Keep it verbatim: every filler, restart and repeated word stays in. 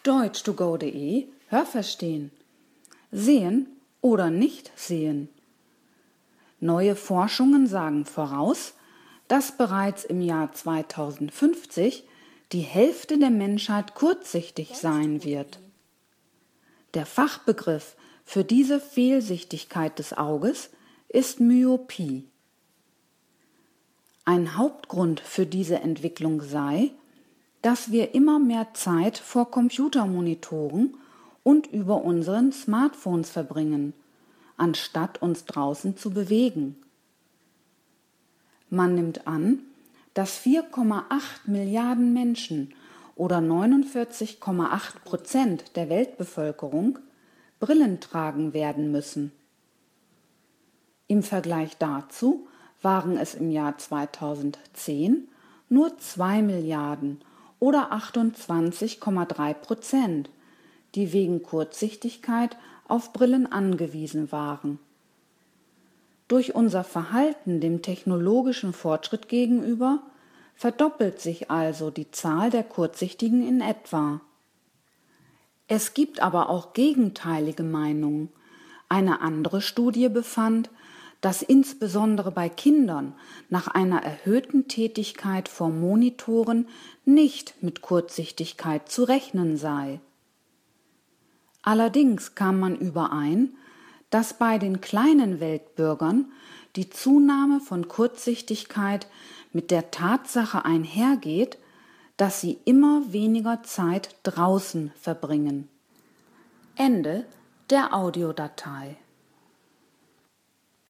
deutsch to go punkt de Hörverstehen. Sehen oder nicht sehen. Neue Forschungen sagen voraus, dass bereits im Jahr zweitausendfünfzig die Hälfte der Menschheit kurzsichtig sein wird. Der Fachbegriff für diese Fehlsichtigkeit des Auges ist Myopie. Ein Hauptgrund für diese Entwicklung sei, dass wir immer mehr Zeit vor Computermonitoren und über unseren Smartphones verbringen, anstatt uns draußen zu bewegen. Man nimmt an, dass vier Komma acht Milliarden Menschen oder neunundvierzig Komma acht Prozent der Weltbevölkerung Brillen tragen werden müssen. Im Vergleich dazu waren es im Jahr zweitausendzehn nur zwei Milliarden oder achtundzwanzig Komma drei Prozent, die wegen Kurzsichtigkeit auf Brillen angewiesen waren. Durch unser Verhalten dem technologischen Fortschritt gegenüber verdoppelt sich also die Zahl der Kurzsichtigen in etwa. Es gibt aber auch gegenteilige Meinungen. Eine andere Studie befand, dass insbesondere bei Kindern nach einer erhöhten Tätigkeit vor Monitoren nicht mit Kurzsichtigkeit zu rechnen sei. Allerdings kam man überein, dass bei den kleinen Weltbürgern die Zunahme von Kurzsichtigkeit mit der Tatsache einhergeht, dass sie immer weniger Zeit draußen verbringen. Ende der Audiodatei.